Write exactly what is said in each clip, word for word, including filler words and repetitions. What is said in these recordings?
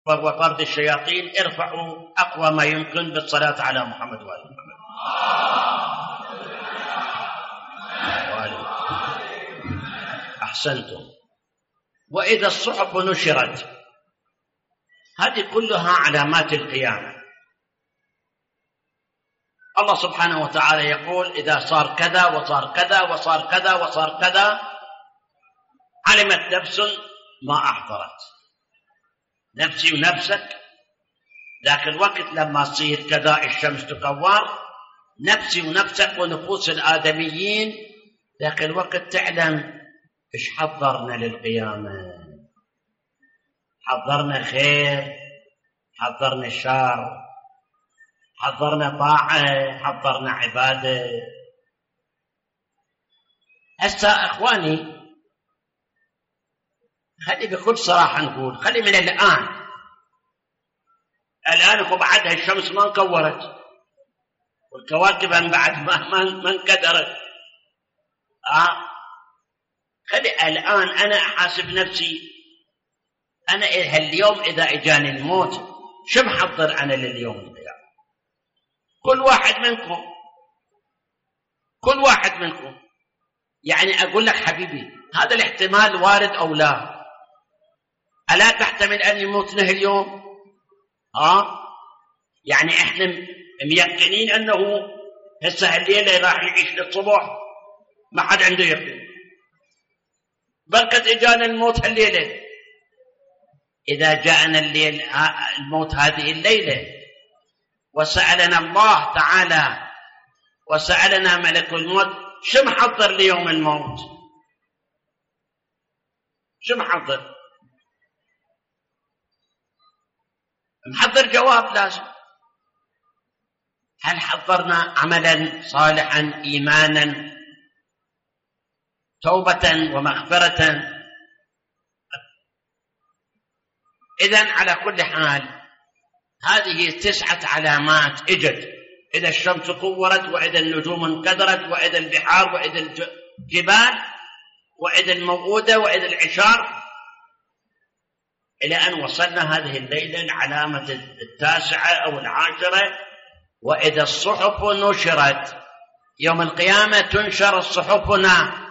وهو طرد الشياطين. ارفعوا أقوى ما يمكن بالصلاة على محمد وآل محمد. أحسنتم. وإذا الصحف نشرت، هذه كلها علامات القيامة. الله سبحانه وتعالى يقول إذا صار كذا وصار كذا وصار كذا وصار كذا علمت نفس ما أحضرت. نفسي ونفسك ذاك الوقت لما تصير كذا الشمس تكور، نفسي ونفسك ونفوس الآدميين ذاك الوقت تعلم إيش حضرنا للقيامة. حضرنا خير، حضرنا شر، حضرنا طاعة، حضرنا عبادة. هسه إخواني خلي بكل صراحة نقول، خلي من الآن الآن وبعدها الشمس ما انكورت والكواكب بعد ما ما انكدرت. آه خلي الآن أنا أحاسب نفسي، أنا اليوم إذا إجاني الموت شو محضر أنا لليوم القيامة؟ كل واحد منكم كل واحد منكم يعني أقول لك حبيبي هذا الاحتمال وارد أو لا؟ ألا تحتمل أن يموتنا اليوم؟ آه يعني إحنا ميقنين أنه هسه الليلة راح يعيش للصبح؟ ما حد عنده يقين. بركة إجانا الموت الليلة. إذا جاءنا الليل الموت هذه الليلة وسألنا الله تعالى وسألنا ملك الموت شو محضر ليوم الموت؟ شو محضر؟ محضر جواب لازم. هل حضرنا عملا صالحا، إيمانا، توبة ومغفرة؟ إذن على كل حال هذه تسعة علامات اجت. إذا الشمس كورت، وإذا النجوم انكدرت، وإذا البحار، وإذا الجبال، وإذا الموءودة، وإذا العشار، إلى أن وصلنا هذه الليلة العلامة التاسعة أو العاشرة، وإذا الصحف نشرت. يوم القيامة تنشر صحفنا.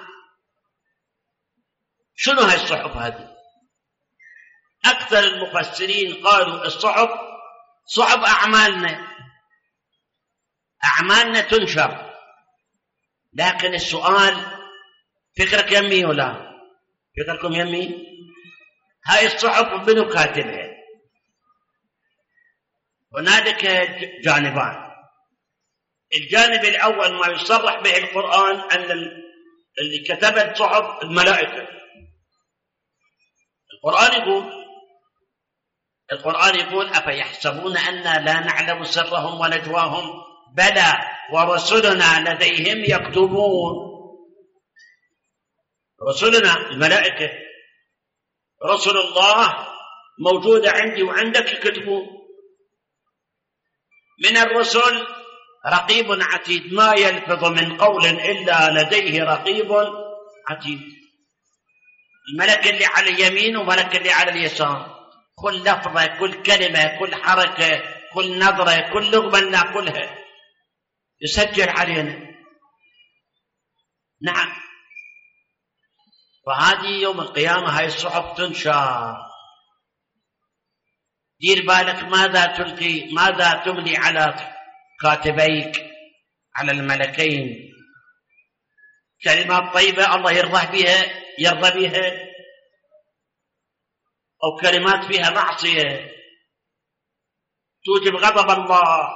شنو هاي الصحف هذه؟ أكثر المفسرين قالوا الصحف صحف أعمالنا. أعمالنا تنشر، لكن السؤال فكرك يمي ولا فكركم يمي؟ هاي الصحف منو كاتبها؟ هنالك جانبان. الجانب الأول ما يصرح به القرآن أن اللي كتبت صحف الملائكة. القرآن يقول القرآن يقول أفيحسبون أننا لا نعلم سرهم ونجواهم بلى ورسلنا لديهم يكتبون. رسلنا الملائكة، رسل الله موجودة عندي وعندك يكتبون. من الرسل رقيب عتيد، ما يلفظ من قول إلا لديه رقيب عتيد. الملك اللي على اليمين وملك اللي على اليسار، كل لفظة، كل كلمة، كل حركة، كل نظرة، كل لغمة ناكلها يسجل علينا. نعم. وهذه يوم القيامة هاي الصحف تنشر. دير بالك ماذا تلقي، ماذا تملي على كاتبيك، على الملكين. كلمات طيبة الله يرضى بها يرضى بها، أو كلمات فيها معصية توجب غضب الله.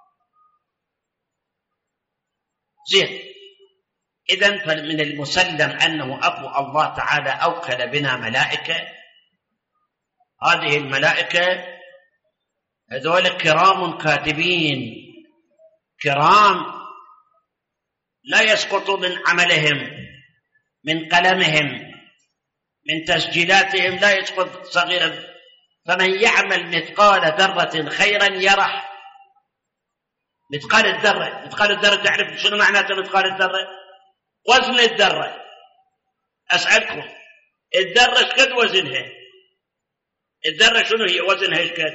زين. إذن فمن المسلم أنه أبو الله تعالى أوكل بنا ملائكة. هذه الملائكة هذول كرام كاتبين، كرام لا يسقط من عملهم، من قلمهم، من تسجيلاتهم لا يسقط صغيرا. فمن يعمل مثقال ذرة خيرا يره. مثقال الذرة، مثقال الذرة تعرف شنو معناته مثقال الذرة؟ وزن الذرة. أسألكم الذرة شقد وزنها؟ الذرة شنو هي؟ وزنها ايش كان؟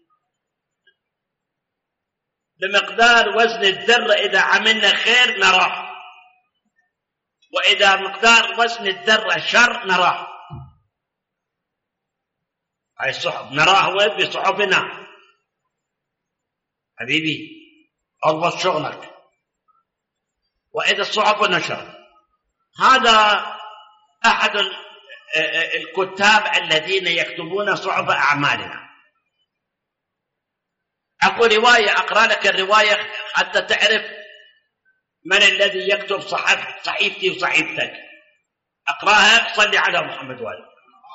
بمقدار وزن الذرة إذا عملنا خير نراه، وإذا مقدار وزن الذرة شر نراه. هاي الصحف نراه وين؟ بصحفنا حبيبي، أضبط شغلك. وإذا الصحف نشر، هذا أحد الكتاب الذين يكتبون صحف أعمالنا. أقول رواية، أقرأ لك الرواية حتى تعرف من الذي يكتب صحف صحيفتي وصحيفتك. أقرأها، صلي على محمد وآله.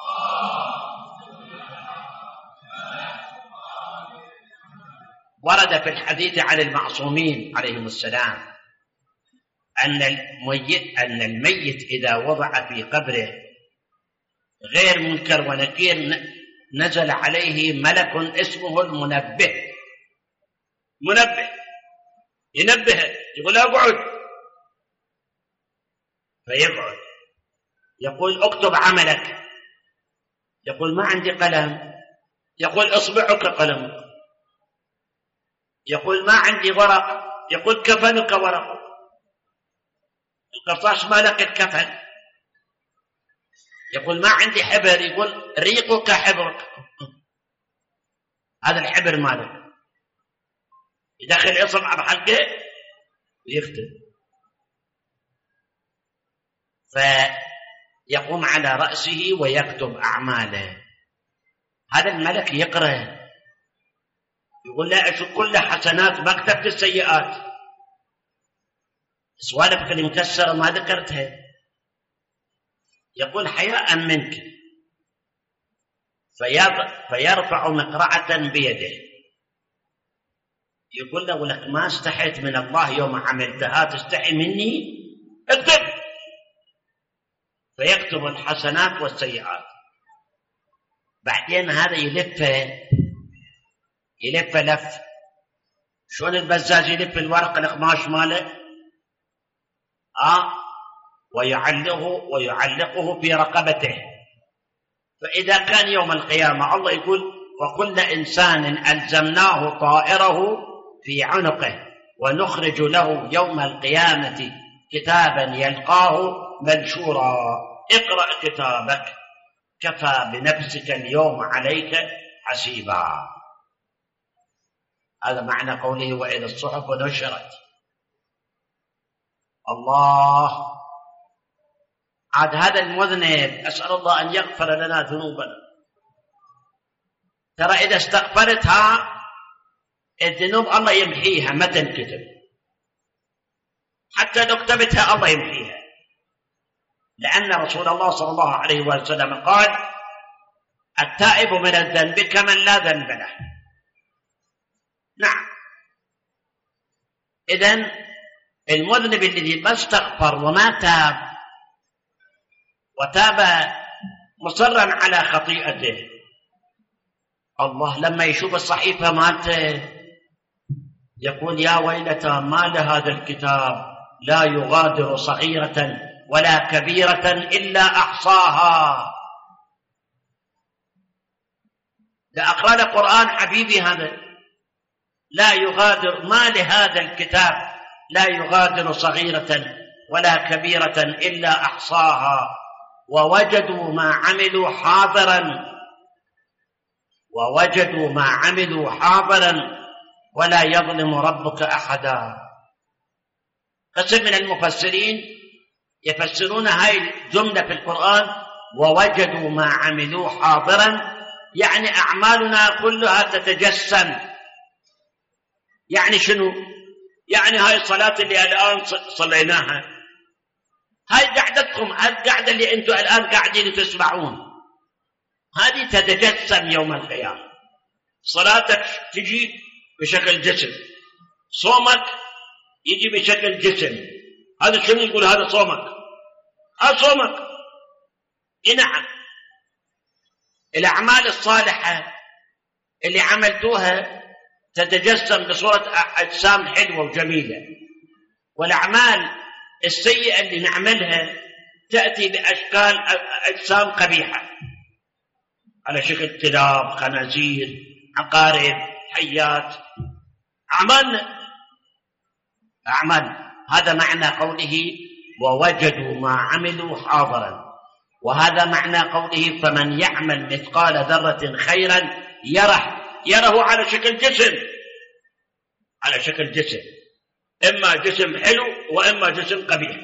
ورد في الحديث عن المعصومين عليهم السلام أن الميت, أن الميت إذا وضع في قبره غير منكر ونكير نزل عليه ملك اسمه المنبه. منبه ينبه، يقول اقعد، فيقعد. يقول اكتب عملك، يقول ما عندي قلم، يقول اصبعك قلمك، يقول ما عندي ورق، يقول كفنك ورق، القرطاس ما لقي الكفن، يقول ما عندي حبر، يقول ريقك حبرك، هذا الحبر مالك، يدخل إصبع بحلقه ويختم. فيقوم على رأسه ويكتب أعماله. هذا الملك يقرأ، يقول لا أشوف كل حسنات ما كتبت السيئات، سوالفك اللي مكسرة ما ذكرتها. يقول حياء منك، فيرفع مقرعة بيده، يقول له لك ما استحيت من الله يوم عملتها تستحي مني؟ اكتب. فيكتب الحسنات والسيئات. بعدين هذا يلف يلف لف، شلون البزاز يلف الورق القماش ماله آه ويعلقه ويعلقه في رقبته. فإذا كان يوم القيامة الله يقول وكل إنسان ألزمناه طائره في عنقه ونخرج له يوم القيامة كتابا يلقاه منشورا اقرأ كتابك كفى بنفسك اليوم عليك حسيبا. هذا معنى قوله وإذا الصحف نشرت. الله، عاد هذا المذنب أسأل الله أن يغفر لنا ذنوبنا. ترى إذا استغفرتها الذنوب الله يمحيها، ما تنكتب، حتى لو كتبتها الله يمحيها، لأن رسول الله صلى الله عليه وسلم قال التائب من الذنب كمن لا ذنب له. نعم، إذن المذنب الذي ما استغفر وما تاب وتاب مصرا على خطيئته، الله لما يشوف الصحيفة مالته يقول يا ويلتى ما لهذا الكتاب لا يغادر صغيرة ولا كبيرة إلا أحصاها. لا أقرأ القرآن حبيبي، هذا لا يغادر، ما لهذا الكتاب لا يغادر صغيرة ولا كبيرة إلا أحصاها ووجدوا ما عملوا حاضرا ووجدوا ما عملوا حاضرا ولا يظلم ربك أحدا. قسم من المفسرين يفسرون هاي الجملة في القرآن ووجدوا ما عملوا حاضرا، يعني أعمالنا كلها تتجسم. يعني شنو؟ يعني هاي الصلاة اللي الآن صليناها، هاي قعدتكم، هاي القعدة اللي أنتم الآن قاعدين تسمعون، هذه تتجسم يوم القيامة. صلاتك تجي بشكل جسم، صومك يجي بشكل جسم. هذا شنو يقول؟ هذا صومك، هذا صومك. نعم، الأعمال الصالحة اللي عملتوها تتجسم بصورة أجسام حلوة وجميلة، والأعمال السيئة اللي نعملها تأتي بأشكال أجسام قبيحة. على شكل كلاب، خنازير، عقارب، حيات، أعمالنا أعمال. هذا معنى قوله ووجدوا ما عملوا حاضرا، وهذا معنى قوله فمن يعمل مثقال ذرة خيرا يره. يره على شكل جسم، على شكل جسم، إما جسم حلو وإما جسم قبيح.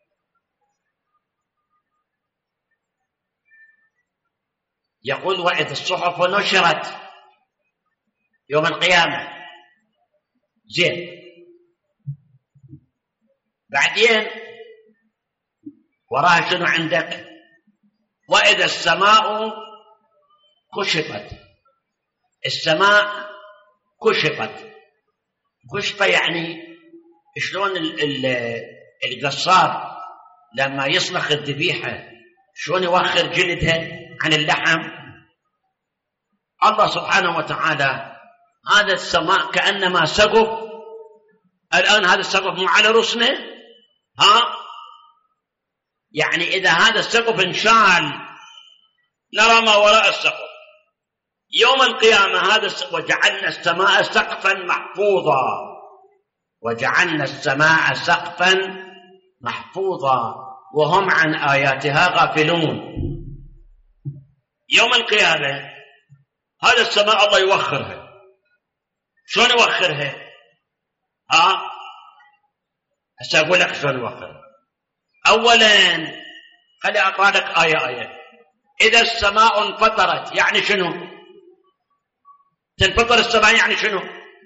يقول وإذ الصحف نشرت يوم القيامة، زين، بعدين وراها شنو عندك؟ وإذا السماء كشطت. السماء كشطت. كشطة يعني شلون القصار لما يصلخ الذبيحة شلون يوخر جلدها عن اللحم. الله سبحانه وتعالى هذا السماء كأنما سقف. الآن هذا السقف مو على رؤوسنا، ها، يعني إذا هذا السقف انشال نرى ما وراء السقف. يوم القيامة هذا وجعلنا السماء سقفا محفوظا، وجعلنا السماء سقفا محفوظا وهم عن آياتها غافلون. يوم القيامة هذا السماء الله يوخرها. شلون يوخرها؟ ها، هسه أقول لك شلون يوخرها. أولا خلي أقرأ لك آية آية. إذا السماء انفطرت يعني شنو؟ تنفطر السماء يعني شنو؟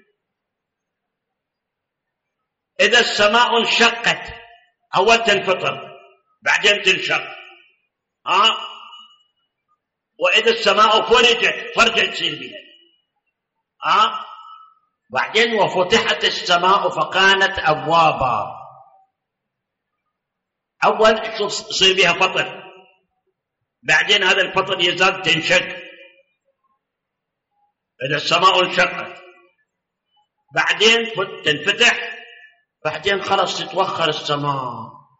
إذا السماء انشقت، أول تنفطر بعدين تنشق، ها. وإذا السماء فرجت، فرجت تصير بها، ها. بعدين وفتحت السماء فكانت أبوابا. أول شوف يصير بها فطر، بعدين هذا الفطر يزال تنشق. إذا السماء انشقت بعدين تنفتح، بعدين خلص تتوخر السماء.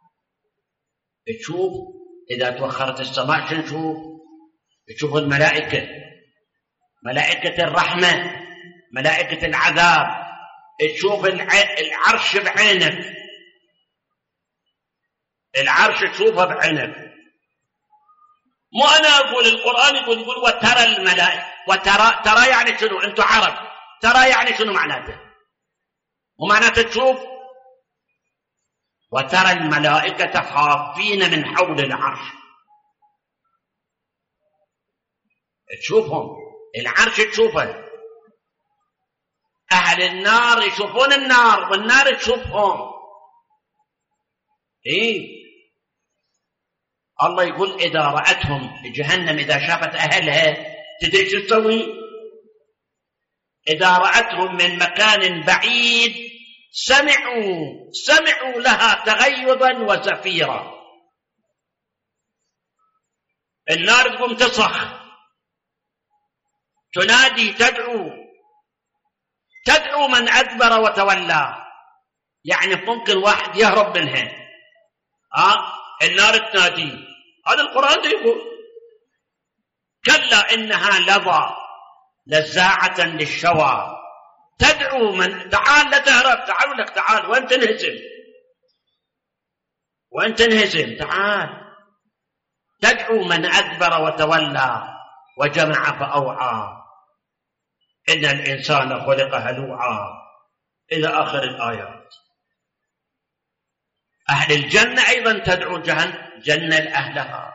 تشوف إذا توخرت السماء شو نشوف؟ تشوف الملائكة، ملائكة الرحمة، ملائكة العذاب. تشوف العرش بعينك، العرش تشوفه بعينك. مو أنا أقول، القرآن يقول يقول وترى الملائكة. وترى، ترى يعني شنو؟ أنتم عرب، ترى يعني شنو معناته؟ ومعناته تشوف. وترى الملائكة حافين من حول العرش، تشوفهم، العرش تشوفه. أهل النار يشوفون النار والنار تشوفهم. إيه، الله يقول إذا رأتهم جهنم، إذا شافت أهلها تدري شو تسوي؟ إذا رأتهم من مكان بعيد سمعوا سمعوا لها تغيظا وزفيرا. النار تقوم تصرخ، تنادي، تدعو تدعو من أدبر وتولى. يعني ممكن واحد يهرب منها، ها، النار تنادي. هذا القرآن يقول كلا إنها لظى نزاعة للشوى تدعو من، تعال لا تهرب، تعال لك، تعال وين تنهزم، وين تنهزم، تعال. تدعو من أدبر وتولى وجمع فأوعى إن الإنسان خلق هلوعا إلى آخر الآيات. أهل الجنة أيضا تدعو جهنم جنة لأهلها.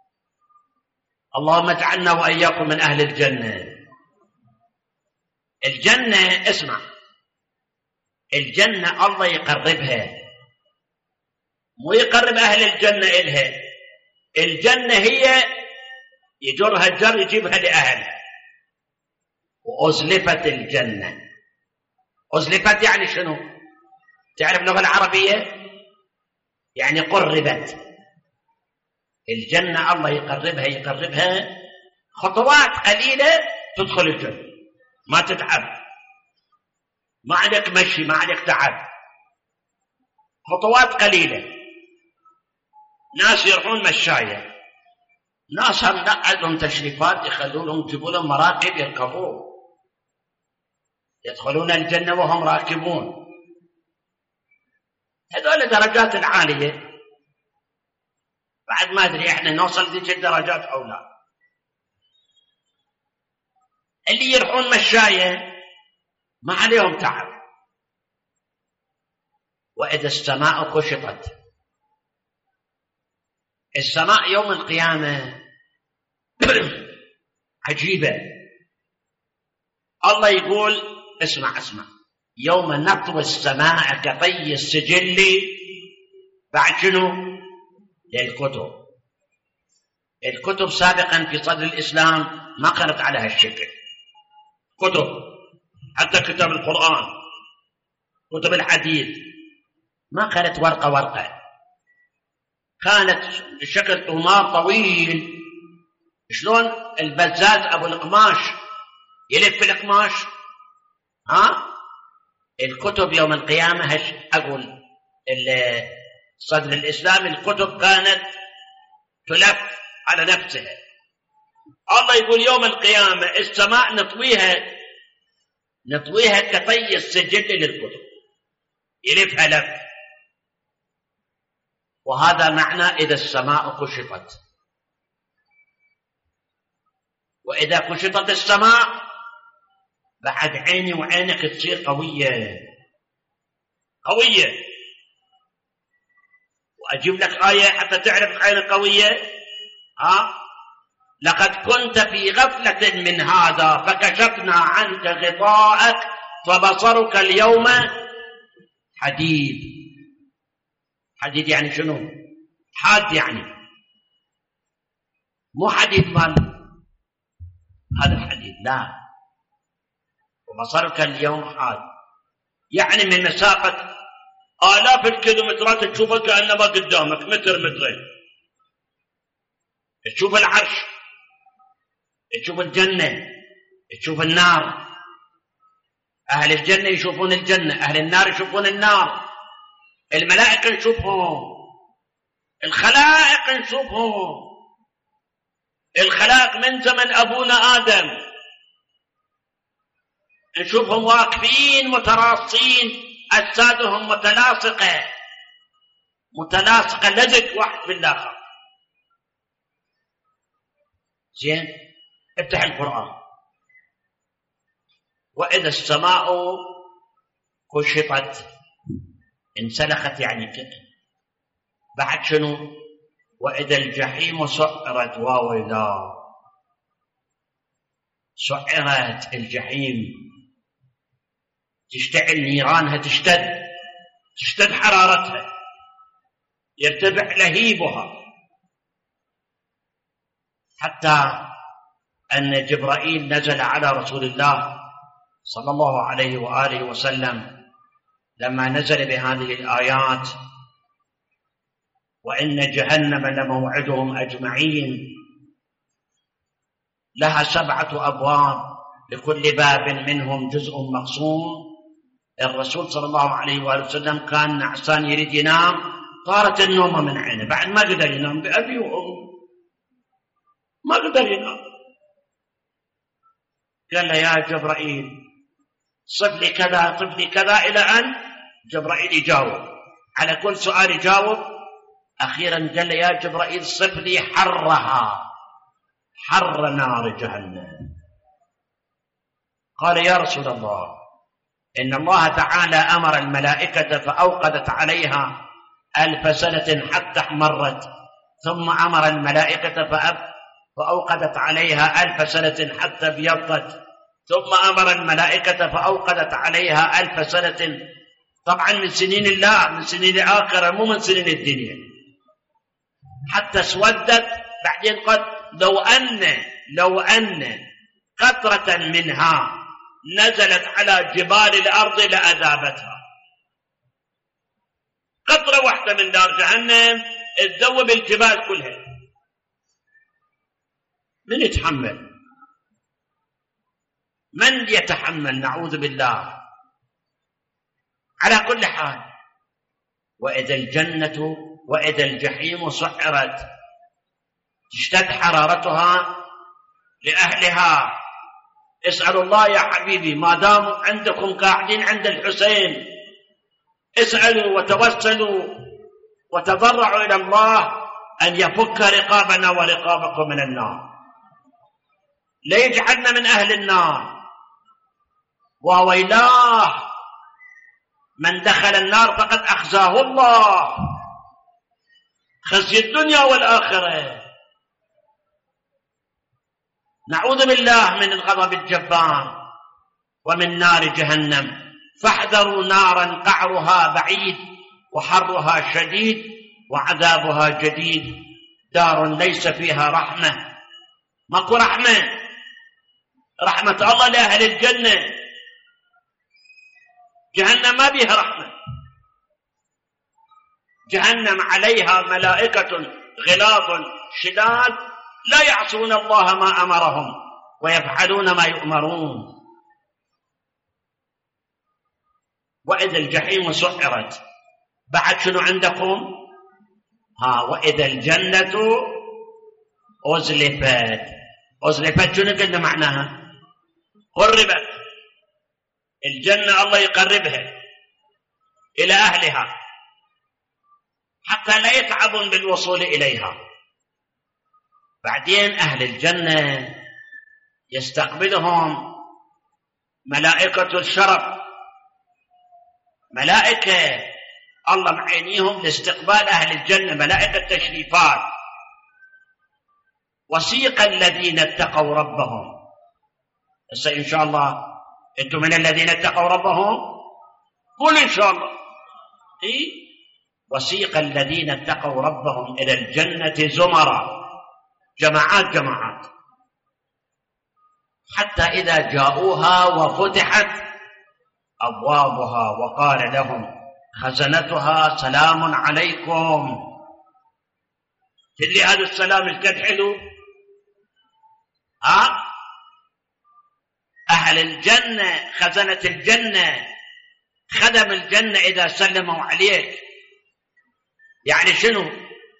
اللهم اجعلنا وإياكم من أهل الجنة. الجنة، اسمع، الجنة الله يقربها، مو يقرب أهل الجنة إلها. الجنة هي يجرها الجر يجيبها لأهلها. وأزلفت الجنة. أزلفت يعني شنو؟ تعرف اللغة العربية؟ يعني قربت. الجنة الله يقربها يقربها خطوات قليلة تدخل الجنة، ما تتعب، ما عليك مشي، ما عليك تعب، خطوات قليلة. ناس يروحون مشاية ناس هم لا عندهم تشريفات يخلوا لهم يجيبوا لهم مراكب يركبوه، يدخلون الجنة وهم راكبون. هذول درجات العالية، بعد ما أدري إحنا نوصل ذيك الدرجات أو لا. اللي يرحون مشاية ما عليهم تعب. وإذا السماء كشطت، السماء يوم القيامة عجيبة. الله يقول اسمع اسمع يوم نطوي السماء كطي السجل بعد شنو؟ للكتب. الكتب سابقا في صدر الإسلام ما كانت على هالشكل. كتب حتى كتاب القرآن، كتب الحديث ما كانت ورقة ورقة، كانت شكل طمار طويل. شلون البزاز أبو القماش يلف القماش، ها؟ الكتب يوم القيامة هش أقول صدر الإسلام الكتب كانت تلف على نفسها. الله يقول يوم القيامة السماء نطويها نطويها كطي السجل للكتب، يلفها لف. وهذا معنى إذا السماء كشطت. وإذا كشطت السماء بعد عيني وعينك تصير قوية قوية. وأجيب لك آية حتى تعرف عين قوية. ها؟ لقد كنت في غفلة من هذا فكشفنا عنك غطاءك فبصرك اليوم حديد. حديد يعني شنو؟ حاد، يعني مو حديد مال هذا الحديد، لا. وبصرك اليوم حاد يعني من مسافة آلاف الكيلومترات تشوفه كأنما قدامك متر مترين. تشوف العرش، تشوف الجنة، تشوف النار. أهل الجنة يشوفون الجنة، أهل النار يشوفون النار. الملائكة نشوفهم، الخلائق نشوفهم. الخلائق من زمن أبونا آدم نشوفهم واقفين متراصين، أجسادهم متلاصقة متلاصقة لزق واحد بالآخر. زين، افتح القرآن. وإذا السماء كشطت، انسلخت يعني كده. بعد شنو؟ وإذا الجحيم سعرت، واويلا سعرت الجحيم، تشتعل نيرانها، تشتد تشتد حرارتها، يرتفع لهيبها، حتى أن جبرائيل نزل على رسول الله صلى الله عليه وآله وسلم لما نزل بهذه الآيات: وإن جهنم لموعدهم أجمعين، لها سبعة أبواب لكل باب منهم جزء مقسوم. الرسول صلى الله عليه وآله وسلم كان نعسان يريد ينام، طارت النوم من عينه، بعد ما قدر ينام بأبي وأمي، ما قدر ينام. قال له: يا جبرائيل صف لي كذا صف لي كذا، إلى أن جبرائيل يجاوب على كل سؤال يجاوب. أخيرا قال له: يا جبرائيل صف لي حرها، حر نار جهنم. قال: يا رسول الله، إن الله تعالى أمر الملائكة فأوقدت عليها ألف سنة حتى احمرت، ثم أمر الملائكة فأوقدت عليها ألف سنة حتى ابيضت، ثم أمر الملائكة فأوقدت عليها ألف سنة، طبعا من سنين الله، من سنين الآخرة، مو من سنين الدنيا، حتى اسودت. بعدين قد لو أن لو أن قطرة منها نزلت على جبال الأرض لأذابتها. قطرة واحدة من نار جهنم تذوب الجبال كلها. من يتحمل؟ من يتحمل؟ نعوذ بالله. على كل حال، وإذا الجنة وإذا الجحيم سعرت، تشتد حرارتها لأهلها. اسألوا الله يا حبيبي ما دام عندكم قاعدين عند الحسين، اسألوا وتوسلوا وتضرعوا إلى الله أن يفك رقابنا ورقابكم من النار، لا يجعلنا من أهل النار. وويلاه من دخل النار فقد أخزاه الله خزي الدنيا والآخرة. نعوذ بالله من الغضب الجبار ومن نار جهنم. فاحذروا نارا قعرها بعيد وحرها شديد وعذابها جديد، دار ليس فيها رحمة. ماكو رحمة، رحمة الله لأهل الجنة. جهنم ما بيها رحمة. جهنم عليها ملائكة غلاظ شداد لا يعصون الله ما أمرهم ويفعلون ما يؤمرون. وإذا الجحيم سعرت، بعد شنو عندكم؟ ها وإذا الجنة أزلفت. أزلفت شنو قلنا معناها؟ قربت. الجنة الله يقربها إلى أهلها حتى لا يتعبون بالوصول إليها. بعدين أهل الجنة يستقبلهم ملائكة الشرف، ملائكة الله معينيهم لاستقبال أهل الجنة، ملائكة تشريفات. وسيق الذين اتقوا ربهم. هسه إن شاء الله أنتم من الذين اتقوا ربهم؟ قل إن شاء الله. إيه؟ وسيق الذين اتقوا ربهم إلى الجنة زمرا، جماعات جماعات، حتى إذا جاءوها وفتحت أبوابها وقال لهم خزنتها سلام عليكم. تدري هذا السلام ايش قد حلو؟ ها؟ أهل الجنة، خزنة الجنة، خدم الجنة إذا سلموا عليك يعني شنو؟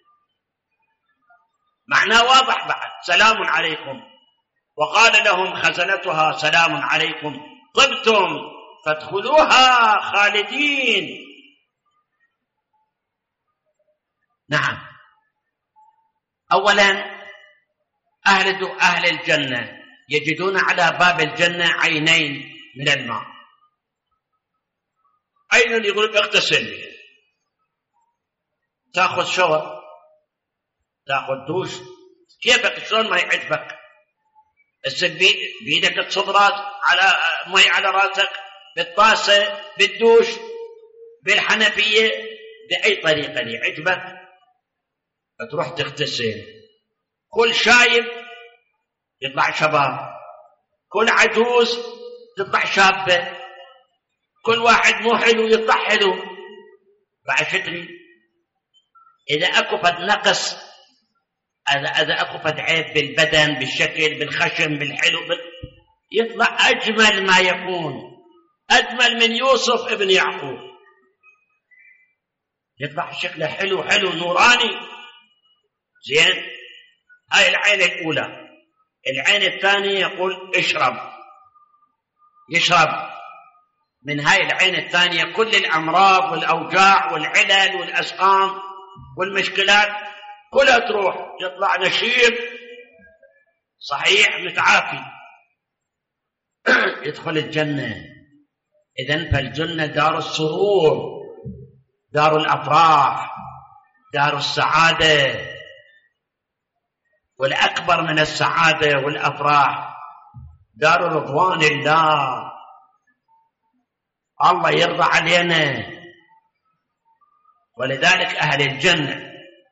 معناه واضح بعد، سلام عليكم. وقال لهم خزنتها سلام عليكم طبتم فادخلوها خالدين. نعم. أولا أهل أهل الجنة يجدون على باب الجنة عينين من الماء. عين يقول اغتسل، تأخذ شاور، تأخذ دوش، كيفك شلون ما يعجبك. السد بيدك تصب راس على مي على راسك، بالطاسة، بالدوش، بالحنفية، بأي طريقة اللي يعجبك تروح تغتسل. كل شايب يطلع شباب، كل عجوز تطلع شابة، كل واحد مو حلو يطلع حلو. بعد شتري إذا أكو فد نقص، إذا إذا أكو فد عيب بالبدن، بالشكل، بالخشم، بالحلو، بال... يطلع أجمل ما يكون، أجمل من يوسف ابن يعقوب. يطلع شكله حلو حلو نوراني زين. هاي العين الأولى. العين الثانية يقول اشرب، يشرب من هاي العين الثانية كل الأمراض والأوجاع والعلل والأسقام والمشكلات كلها تروح، يطلع نشيب صحيح متعافي. يدخل الجنة. إذن فالجنة دار السرور، دار الأفراح، دار السعادة. والأكبر من السعادة والأفراح دار رضوان الله. الله يرضى علينا. ولذلك أهل الجنة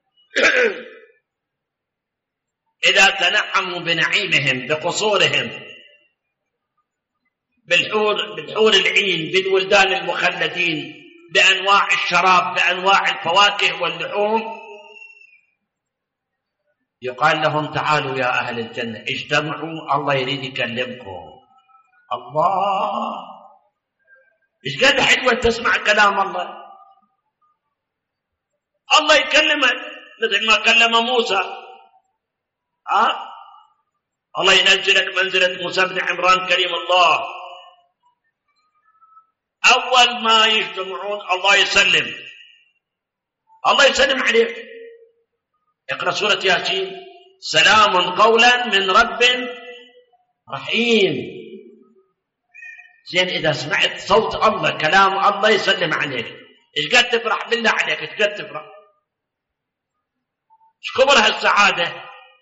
إذا تنعموا بنعيمهم بقصورهم، بالحور, بالحور العين، بالولدان المخلدين، بأنواع الشراب، بأنواع الفواكه واللحوم، يقال لهم تعالوا يا أهل الجنة اجتمعوا، الله يريد يكلمكم. الله إيش قد حلوة تسمع كلام الله. الله يكلمك مثل ما كلم موسى، ها؟ الله ينزلك منزلة موسى بن عمران كريم الله. أول ما يجتمعون الله يسلم، الله يسلم عليك. اقرأ سورة ياسين، سلام قولا من رب رحيم. زين، إذا سمعت صوت الله كلام الله يسلم عليك، إيش قد تفرح بالله عليك؟ إيش قد تفرح؟ إيش كبر هالسعادة؟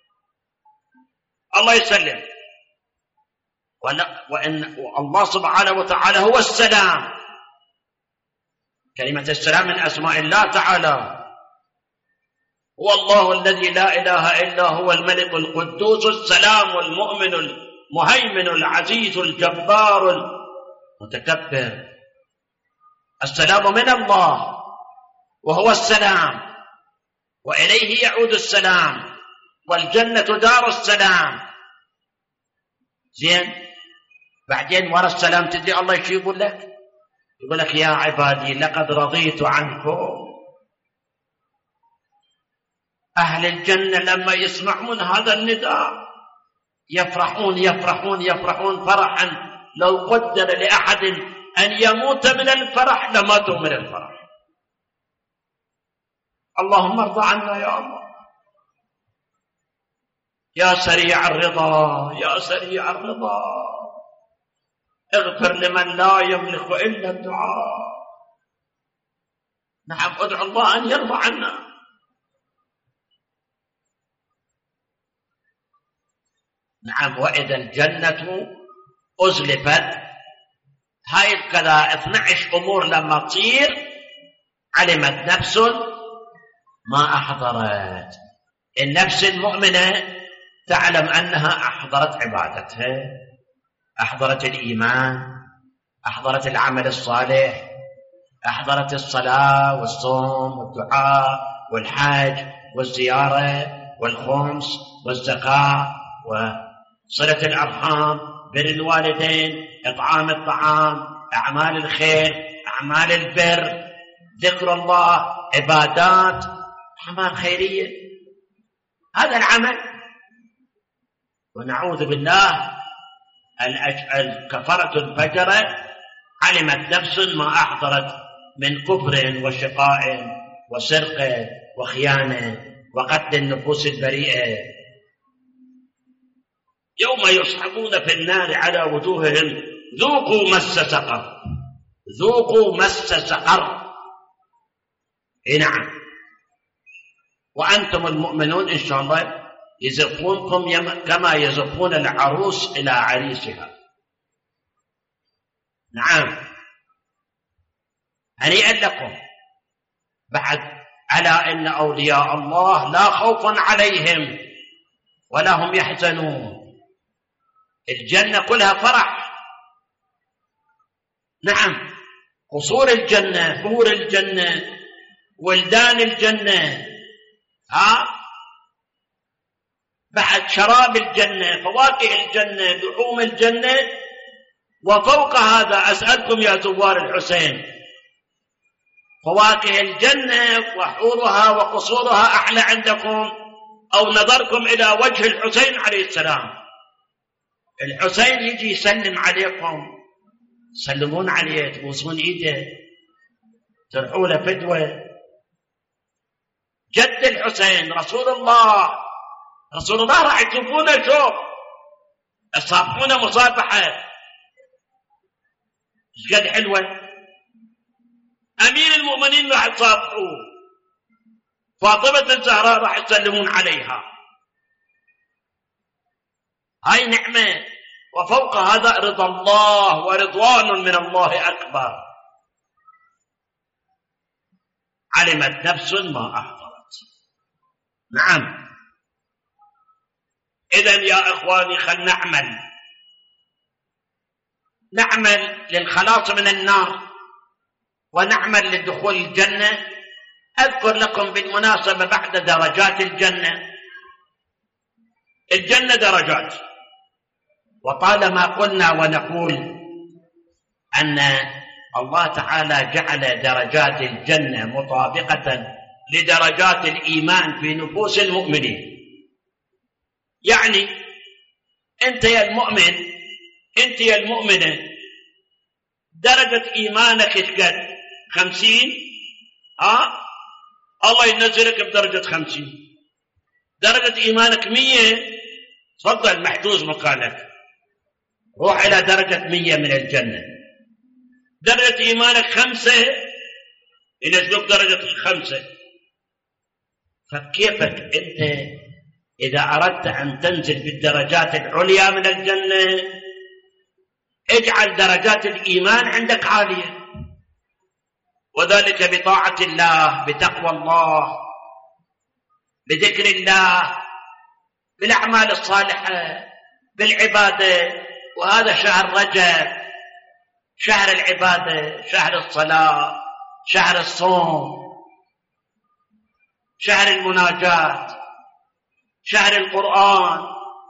الله يسلم. وإن الله سبحانه وتعالى هو السلام. كلمة السلام من أسماء الله تعالى. هو الله الذي لا إله إلا هو الملك القدوس السلام المؤمن المهيمن العزيز الجبار المتكبر. السلام من الله وهو السلام، وإليه يعود السلام، والجنة دار السلام. زين، بعدين ورا السلام تدري الله شو يقول لك؟ يقول لك يا عبادي لقد رضيت عنكم. أهل الجنة لما يسمعون هذا النداء يفرحون يفرحون يفرحون فرحا لو قدر لأحد أن يموت من الفرح لماتوا من الفرح. اللهم ارضى عنا يا الله، يا سريع الرضا، يا سريع الرضا، اغفر لمن لا يملك إلا الدعاء. نعم، ادعو الله أن يرضى عنا. نعم، وإذا الجنة أزلفت، هاي كذا اثني عشر أمور لما تصير علمت نفس ما أحضرت. النفس المؤمنة تعلم أنها أحضرت عبادتها، أحضرت الإيمان، أحضرت العمل الصالح، أحضرت الصلاة والصوم والدعاء والحج والزيارة والخمس والزكاة وصلة الأرحام، بر الوالدين، إطعام الطعام، أعمال الخير، أعمال البر، ذكر الله، عبادات، أعمال خيرية. هذا العمل. ونعوذ بالله الكفرة الفجرة علمت نفس ما أحضرت من كفر وشقاء وسرقة وخيانة وقتل النفوس البريئة. يوم يصحبون في النار على وجوههم ذوقوا مس سقر، ذوقوا مس سقر. إيه نعم. وأنتم المؤمنون إن شاء الله يزفونكم كما يزفون العروس إلى عريسها. نعم، هنيئا لكم. بعد على إن أولياء الله لا خوف عليهم ولا هم يحزنون. الجنة كلها فرح. نعم، قصور الجنة، حور الجنة، ولدان الجنة، ها، بعد شراب الجنة، فواكه الجنة، لحوم الجنة. وفوق هذا أسألكم يا زوار الحسين، فواكه الجنة وحورها وقصورها أحلى عندكم أو نظركم إلى وجه الحسين عليه السلام؟ الحسين يجي يسلم عليكم، تسلمون عليه، تبوسون ايده، ترحوا له فدوه. جد الحسين رسول الله، رسول الله راح يشوفونه شوف، يصافحونه مصافحه ايش قد حلوه. امير المؤمنين راح يصافحوه، فاطمه الزهراء راح يسلمون عليها. هاي نعمة. وفوق هذا رضا الله ورضوان من الله أكبر. علمت نفس ما أحضرت. نعم. إذن يا إخواني خل نعمل نعمل للخلاص من النار ونعمل لدخول الجنة. أذكر لكم بالمناسبة بعد درجات الجنة. الجنة درجات، وطالما قلنا ونقول أن الله تعالى جعل درجات الجنة مطابقة لدرجات الإيمان في نفوس المؤمنين، يعني أنت يا المؤمن، أنت يا المؤمنة، درجة إيمانك إشقد؟ خمسين. آه الله ينزلك بدرجة خمسين. درجة إيمانك مية، تفضل محجوز مكانك، روح إلى درجة مية من الجنة. درجة إيمانك خمسة، ينزلك درجة خمسة. فكيفك أنت إذا أردت أن تنزل بالدرجات العليا من الجنة اجعل درجات الإيمان عندك عالية، وذلك بطاعة الله، بتقوى الله، بذكر الله، بالأعمال الصالحة، بالعبادة. وهذا شهر رجب، شهر العبادة، شهر الصلاة، شهر الصوم، شهر المناجاة، شهر القرآن.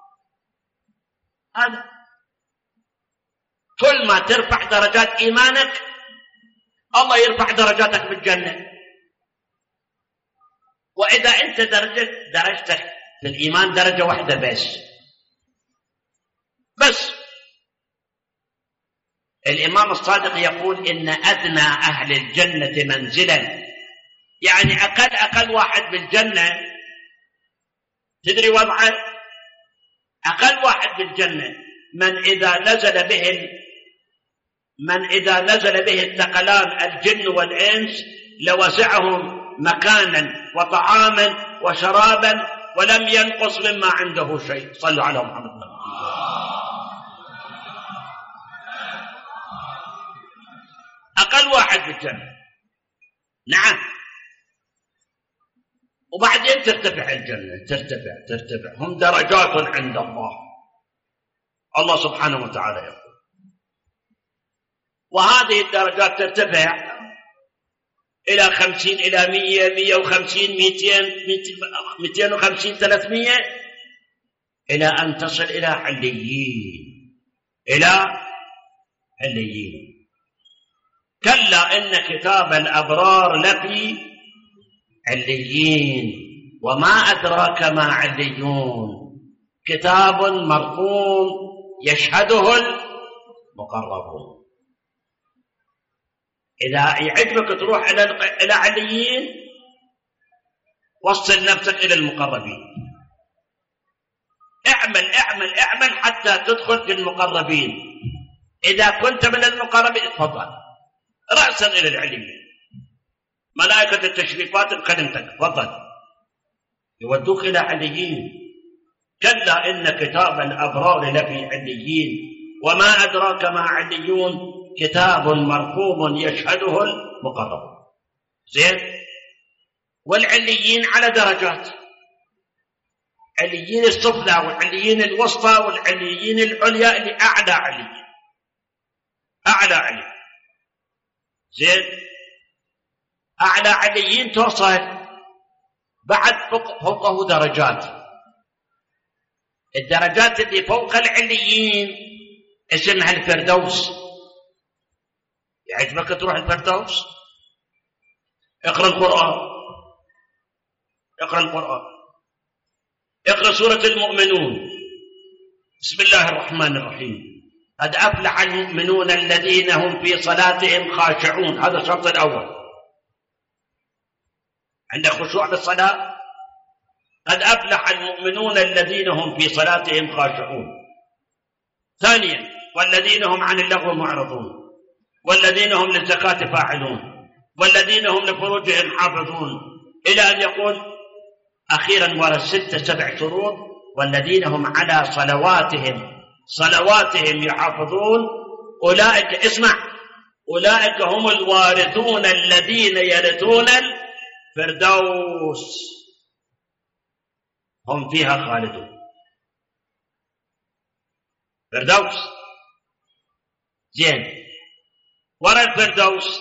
هذا كل ما ترفع درجات إيمانك الله يرفع درجاتك بالجنة. وإذا أنت درجت درجتك في الإيمان درجة واحدة بس بس الإمام الصادق يقول إن أدنى أهل الجنة منزلا، يعني أقل أقل واحد بالجنة، تدري وضعه؟ أقل واحد بالجنة من إذا نزل به من إذا نزل به الثقلان الجن والإنس لوسعهم مكانا وطعاما وشرابا ولم ينقص مما عنده شيء. صلوا على محمد. أقل واحد بالجنة، نعم. وبعدين ترتفع الجنة، ترتفع ترتفع هم درجات عند الله. الله سبحانه وتعالى يقول وهذه الدرجات ترتفع إلى خمسين، إلى مية، مية وخمسين، ميتين، ميتين وخمسين، ثلاثمية، إلى أن تصل إلى عليين، إلى عليين. كلا إن كتاب الأبرار لفي عليين وما أدراك ما عليون كتاب مرقوم يشهده المقربون. إذا يعجبك تروح إلى عليين وصل نفسك إلى المقربين، اعمل اعمل اعمل حتى تدخل في المقربين. إذا كنت من المقربين تفضل رأسا إلى العليين، ملائكة التشريفات بخدمتك، تفضل يودوك إلى عليين. كلا إن كتاب الأبرار لفي عليين وما أدراك ما عليون كتاب مرقوم يشهده المقربون. زين. والعليين على درجات، عليين السفلى والعليين الوسطى والعليين العليا اللي أعلى عليين، أعلى عليين. زين. أعلى عليين توصل بعد فوق فوقه درجات. الدرجات اللي فوق العليين اسمها الفردوس. يعجبك تروح الفردوس؟ اقرأ القرآن، اقرأ القرآن، اقرأ سورة المؤمنون. بسم الله الرحمن الرحيم. قد أفلح المؤمنون الذين هم في صلاتهم خاشعون. هذا الشرط الأول. عندك خشوع بالصلاة؟ قد أفلح المؤمنون الذين هم في صلاتهم خاشعون. ثانيا والذين هم عن اللغو معرضون، والذين هم للزكاة فاعلون، والذين هم لفروجهم حافظون، إلى أن يقول أخيرا ورا ستة سبع شروط والذين هم على صلواتهم صلواتهم يحافظون. أولئك اسمع أولئك هم الوارثون الذين يرثون الفردوس هم فيها خالدون. فردوس. زين. ورا الفردوس،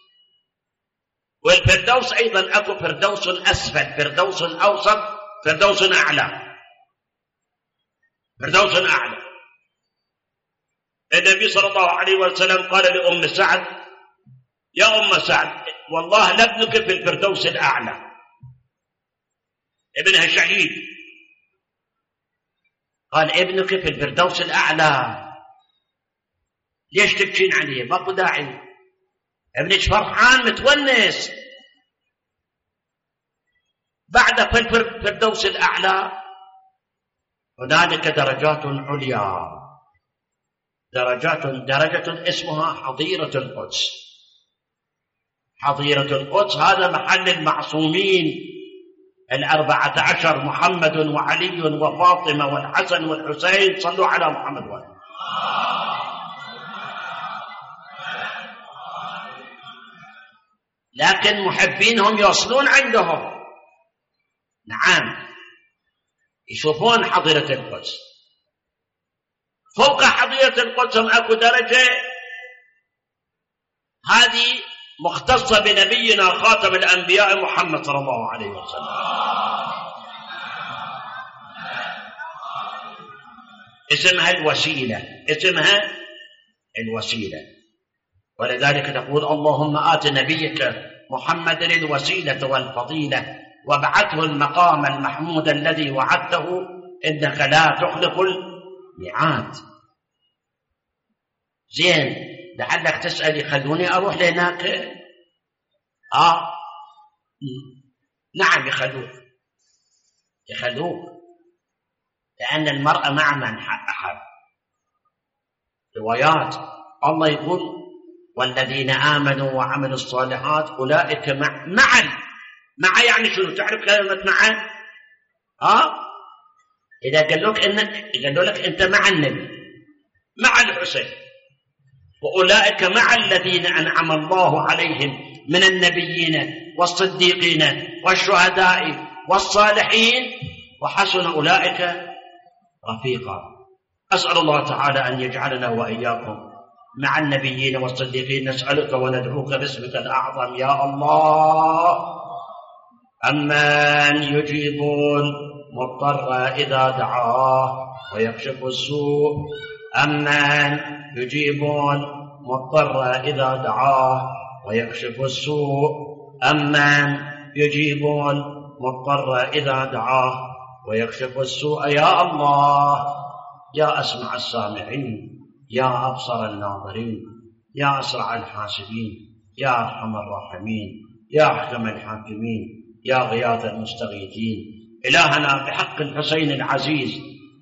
والفردوس أيضا أكو فردوس أسفل، فردوس أوسط، فردوس أعلى. فردوس أعلى. النبي صلى الله عليه وسلم قال لأم سعد يا أم سعد والله لابنك في الفردوس الأعلى، ابنها شهيد. قال ابنك في الفردوس الأعلى، ليش تبكين عليه؟ ماكو داعي، ابنك فرحان متونس. بعد في الفردوس الأعلى هنالك درجات عليا، درجات درجة اسمها حظيرة القدس. حظيرة القدس هذا محل المعصومين الأربعة عشر، محمد وعلي وفاطمة والحسن والحسين. صلوا على محمد وعلي. لكن محبينهم يوصلون عندهم، نعم، يشوفون حظيرة القدس. فوق حظيرة القدس اكو درجة، هذه مختصة بنبينا خاتم الأنبياء محمد صلى الله عليه وسلم، اسمها الوسيلة، اسمها الوسيلة. ولذلك تقول اللهم آت نبيك محمد الوسيلة والفضيلة وابعثه المقام المحمود الذي وعدته إنك لا تخلف الميعاد. زين، لعلك تسأل يخلوني أروح لهناك؟ آه نعم يخلوك، يخلوك، لأن المرأة مع من أحب. روايات الله يقول والذين آمنوا وعملوا الصالحات أولئك مع معا. مع يعني شنو؟ تعرف كلمة معا؟ ها؟ إذا قالوا لك إنك قالوا لك أنت مع النبي، مع الحسين، وأولئك مع الذين أنعم الله عليهم من النبيين والصديقين والشهداء والصالحين وحسن أولئك رفيقا. أسأل الله تعالى أن يجعلنا وإياكم مع النبيين والصديقين. نسألك وندعوك باسمك الأعظم يا الله. أمن يجيبون مضطر إذا دعاه ويكشف السوء، أمن يجيبون مضطر إذا دعاه ويكشف السوء، أمن يجيبون مضطر إذا دعاه ويكشف السوء. يا الله، يا أسمع السامعين، يا أبصر الناظرين، يا أسرع الحاسبين، يا أرحم الراحمين، يا أحكم الحاكمين، يا غياث المستغيثين. إلهنا بحق الحسين العزيز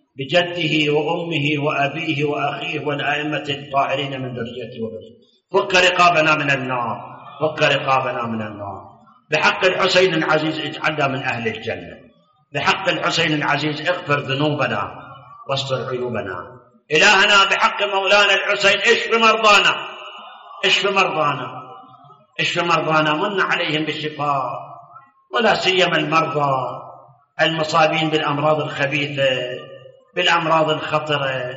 بجده وأمه وأبيه وأخيه والأئمة الطاهرين من ذريته وبنيه، فك رقابنا من النار، فك رقابنا من النار. بحق الحسين العزيز اجعلنا من أهل الجنة. بحق الحسين العزيز اغفر ذنوبنا واستر عيوبنا. إلهنا بحق مولانا الحسين اشف مرضانا، اشف مرضانا، اشف مرضانا، من عليهم بالشفاء، ولا سيما المرضى المصابين بالأمراض الخبيثة، بالأمراض الخطرة.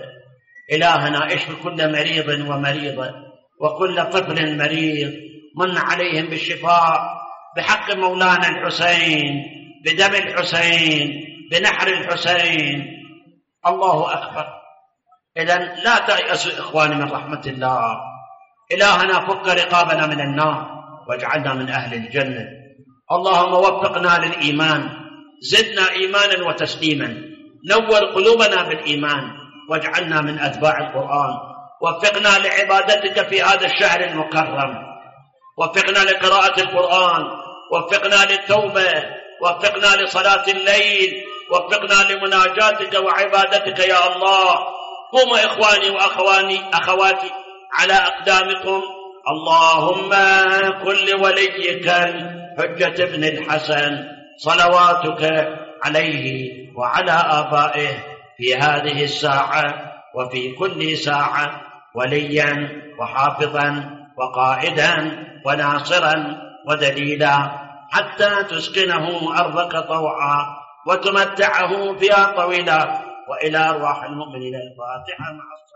إلهنا اشف كل مريض ومريضة وكل طفل مريض، من عليهم بالشفاء بحق مولانا الحسين، بدم الحسين، بنحر الحسين. الله أكبر. إذن لا تيأسوا إخواني من رحمة الله. إلهنا فك رقابنا من النار واجعلنا من أهل الجنة. اللهم وفقنا للإيمان، زدنا إيمانا وتسليما، نور قلوبنا بالإيمان واجعلنا من أتباع القرآن. وفقنا لعبادتك في هذا الشهر المكرم، وفقنا لقراءة القرآن، وفقنا للتوبة، وفقنا لصلاة الليل، وفقنا لمناجاتك وعبادتك يا الله. قوموا إخواني وأخواني أخواتي على أقدامكم. اللهم كل وليك حجة ابن الحسن صلواتك عليه وعلى آبائه في هذه الساعة وفي كل ساعة وليا وحافظا وقائدا وناصرا ودليلا، حتى تسكنه أرضك طوعا وتمتعه فيها طويلا. وإلى أرواح المؤمنين الفاتحة مع الصلاة.